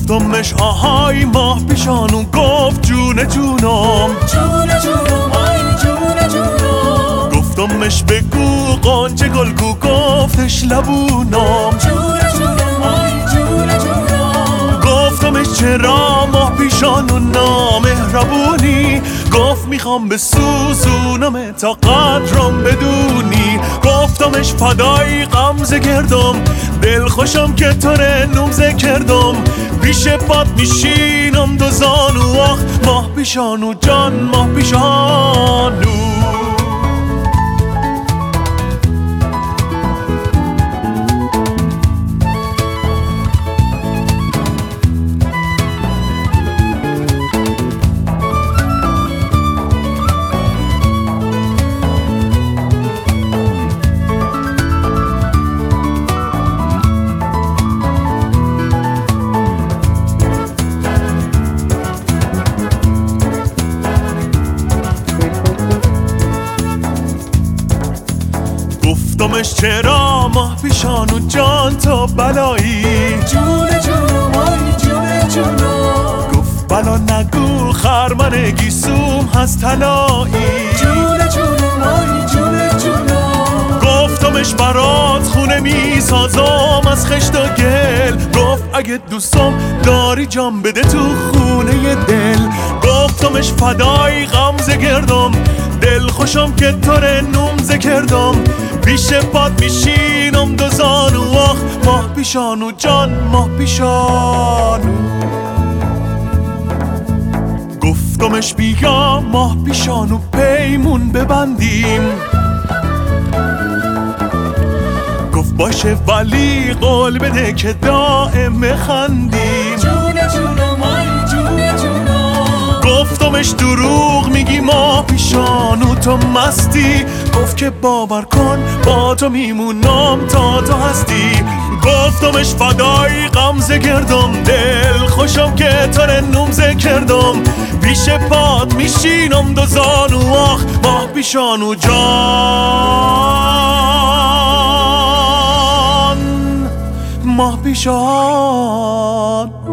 گفتمش آهای ماه پیشانو، گفت جون جونم جون جونم آی جون جونم. گفتمش بگو قانچه گلگو، گفتش لبونم جون جونم آی جون جونم. گفتمش چرا ماه پیشانو نامهربونی، گفت میخوام بسوزونم تا قدرم بدونی. گفتمش فدای غمزه گردم، دل خوشم که تو نمزه کردم. پیش پات میشینم دو زانو، آخ ماه پیشانو جان ماه پیشانو. گفتمش چرا ماه پیشانو جان تو بلایی، جون جونم آی جون جونم. گفت بلا نگو خرمن گیسوم هست طلایی. جون جونم آی جون جونم. گفتمش برات خونه میسازم از خشت و گل، گفت اگه دوستم داری جام بده تو خونه دل. گفتمش فدای غمزه گردم، دل خوشم که تو نمزه کردم. پیش پات میشینم دو زانو، آخ ماه پیشانو جان ماه پیشانو. گفتمش بیا ماه پیشانو پیمون ببندیم، گفت باشه ولی قول بده که دائم خندیم. جون جونم آی جون جونم. گفتمش دروغ میگی ماه پیشانو تو مستی، گفت که باور کن با تو میمونم تا تو هستی. گفتمش فدای غمزه گردم، دل خوشم که تو نمزه کردم. پیش پات میشینم دو زانو، آخ ماه پیشانو جان ماه پیشانو.